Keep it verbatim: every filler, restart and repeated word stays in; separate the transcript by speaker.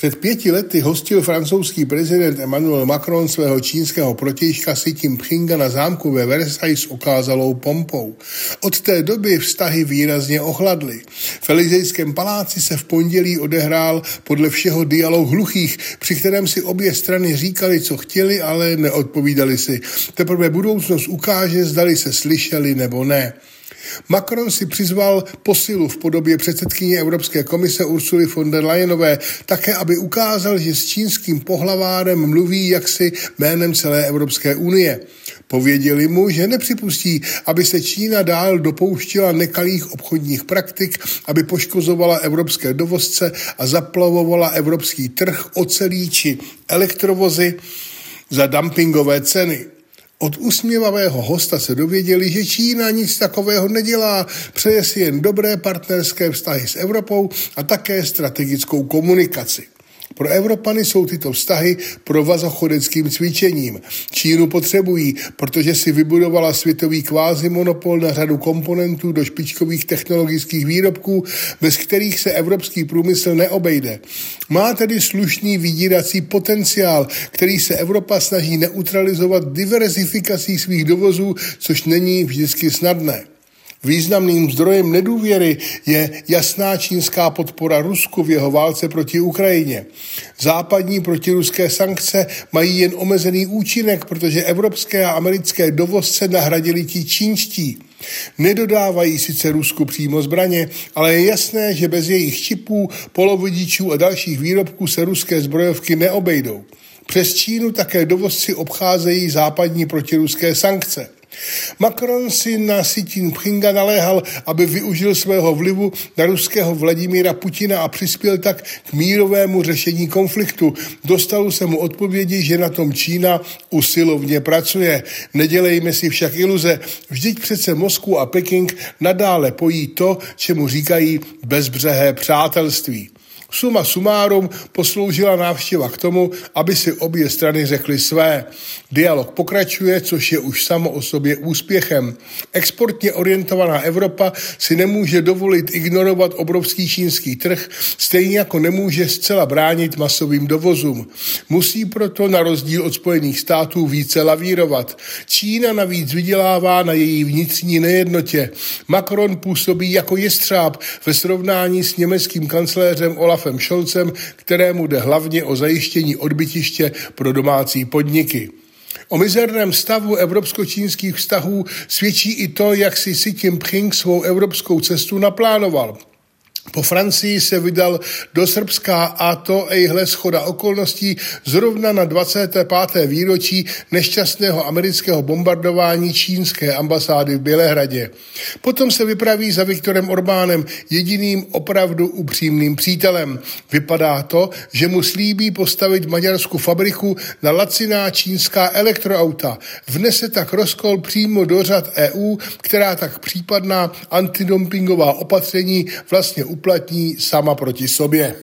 Speaker 1: Před pěti lety hostil francouzský prezident Emmanuel Macron svého čínského protějška Xi Jinpinga na zámku ve Versailles s okázalou pompou. Od té doby vztahy výrazně ochladly. V Elysejském paláci se v pondělí odehrál podle všeho dialog hluchých, při kterém si obě strany říkali, co chtěli, ale neodpovídali si. Teprve budoucnost ukáže, zdali se slyšeli nebo ne. Macron si přizval posilu v podobě předsedkyně Evropské komise Ursuly von der Leyenové, také aby ukázal, že s čínským pohlavárem mluví jaksi jménem celé Evropské unie. Pověděli mu, že nepřipustí, aby se Čína dál dopouštěla nekalých obchodních praktik, aby poškozovala evropské dovozce a zaplavovala evropský trh ocelí či elektrovozy za dumpingové ceny. Od usměvavého hosta se dověděli, že Čína nic takového nedělá, přeje si jen dobré partnerské vztahy s Evropou a také strategickou komunikaci. Pro Evropany jsou tyto vztahy provazochodeckým cvičením. Čínu potřebují, protože si vybudovala světový kvázimonopol na řadu komponentů do špičkových technologických výrobků, bez kterých se evropský průmysl neobejde. Má tedy slušný vydírací potenciál, který se Evropa snaží neutralizovat diverzifikací svých dovozů, což není vždycky snadné. Významným zdrojem nedůvěry je jasná čínská podpora Rusku v jeho válce proti Ukrajině. Západní protiruské sankce mají jen omezený účinek, protože evropské a americké dovozce nahradili ti čínští. Nedodávají sice Rusku přímo zbraně, ale je jasné, že bez jejich čipů, polovodičů a dalších výrobků se ruské zbrojovky neobejdou. Přes Čínu také dovozci obcházejí západní protiruské sankce. Macron si na Xi Jinpinga naléhal, aby využil svého vlivu na ruského Vladimíra Putina a přispěl tak k mírovému řešení konfliktu. Dostalo se mu odpovědi, že na tom Čína usilovně pracuje. Nedělejme si však iluze. Vždyť přece Moskvu a Peking nadále pojí to, čemu říkají bezbřehé přátelství. Suma sumárum posloužila návštěva k tomu, aby si obě strany řekly své. Dialog pokračuje, což je už samo o sobě úspěchem. Exportně orientovaná Evropa si nemůže dovolit ignorovat obrovský čínský trh, stejně jako nemůže zcela bránit masovým dovozům. Musí proto na rozdíl od Spojených států více lavírovat. Čína navíc vydělává na její vnitřní nejednotě. Macron působí jako jestřáb ve srovnání s německým kancléřem Olafem Scholzem, kterému jde hlavně o zajištění odbytiště pro domácí podniky. O mizerném stavu evropsko-čínských vztahů svědčí i to, jak si Xi Jinping svou evropskou cestu naplánoval. Po Francii se vydal do Srbska a to ejhle shoda okolností zrovna na dvacátém pátém výročí nešťastného amerického bombardování čínské ambasády v Bělehradě. Potom se vypraví za Viktorem Orbánem, jediným opravdu upřímným přítelem. Vypadá to, že mu slíbí postavit v Maďarsku fabriku na laciná čínská elektroauta. Vnese tak rozkol přímo do řad E U, která tak případná antidumpingová opatření vlastně uplatní sama proti sobě.